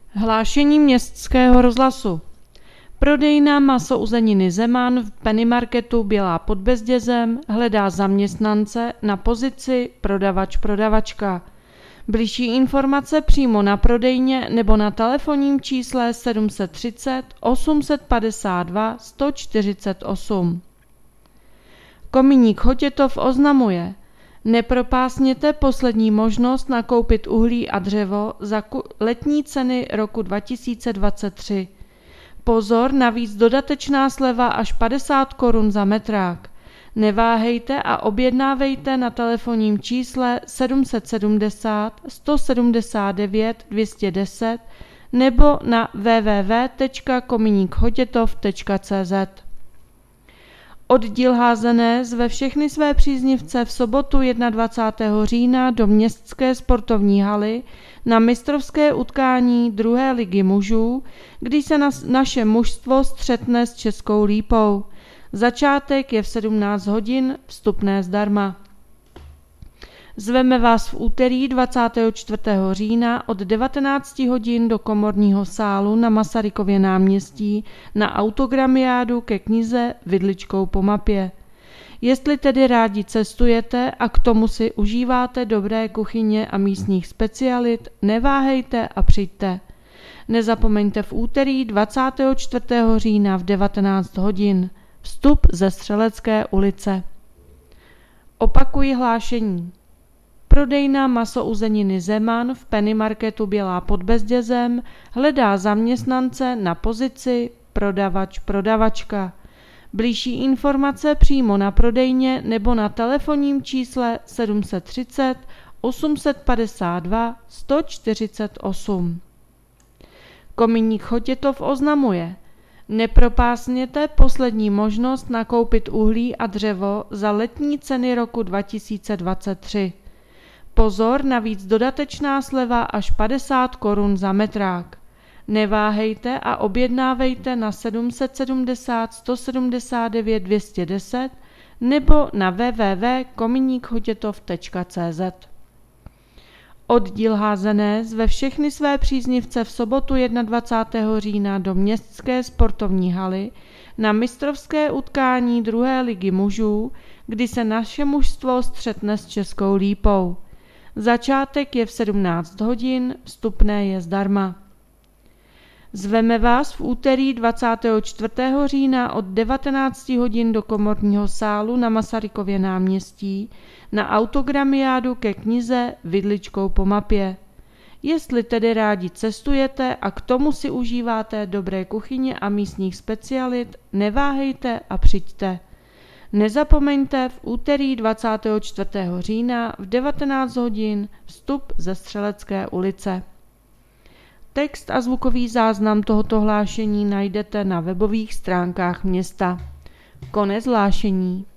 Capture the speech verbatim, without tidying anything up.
Hlášení Městského rozhlasu. Prodejna maso uzeniny Zeman v Pennymarketu Bělá pod Bezdězem hledá zaměstnance na pozici prodavač-prodavačka. Bližší informace přímo na prodejně nebo na telefonním čísle sedm set třicet osm set padesát dva sto čtyřicet osm. Kominík Chotětov oznamuje: nepropásněte poslední možnost nakoupit uhlí a dřevo za letní ceny roku dva tisíce dvacet tři. Pozor, navíc dodatečná sleva až padesát korun za metrák. Neváhejte a objednávejte na telefonním čísle sedm set sedmdesát sto sedmdesát devět dvě stě deset nebo na w w w tečka kominík chotětov tečka c z. Oddíl Házené zve všechny své příznivce v sobotu dvacátého prvního října do Městské sportovní haly na mistrovské utkání druhé ligy mužů, kdy se nas, naše mužstvo střetne s Českou Lípou. Začátek je v sedmnáct hodin, vstupné zdarma. Zveme vás v úterý dvacátého čtvrtého října od devatenácti hodin do Komorního sálu na Masarykově náměstí na autogramiádu ke knize Vidličkou po mapě. Jestli tedy rádi cestujete a k tomu si užíváte dobré kuchyně a místních specialit, neváhejte a přijďte. Nezapomeňte v úterý dvacátého čtvrtého října v devatenáct hodin. Vstup ze Střelecké ulice. Opakuji hlášení. Prodejna maso uzeniny Zeman v Pennymarketu Bělá pod Bezdězem hledá zaměstnance na pozici prodavač-prodavačka. Bližší informace přímo na prodejně nebo na telefonním čísle sedm set třicet osm set padesát dva sto čtyřicet osm. Kominík Chotětov oznamuje: nepropásněte poslední možnost nakoupit uhlí a dřevo za letní ceny roku dva tisíce dvacet tři. Pozor, navíc dodatečná sleva až padesát korun za metrák. Neváhejte a objednávejte na sedm set sedmdesát sto sedmdesát devět dvě stě deset nebo na w w w tečka kominík chotětov tečka c z. Oddíl Házené zve všechny své příznivce v sobotu dvacátého prvního října do Městské sportovní haly na mistrovské utkání druhé ligy mužů, kdy se naše mužstvo střetne s Českou Lípou. Začátek je v sedmnáct hodin, vstupné je zdarma. Zveme vás v úterý dvacátého čtvrtého října od devatenácti hodin do Komorního sálu na Masarykově náměstí na autogramiádu ke knize Vidličkou po mapě. Jestli tedy rádi cestujete a k tomu si užíváte dobré kuchyně a místních specialit, neváhejte a přijďte. Nezapomeňte v úterý dvacátého čtvrtého října v devatenáct hodin vstup ze Střelecké ulice. Text a zvukový záznam tohoto hlášení najdete na webových stránkách města. Konec hlášení.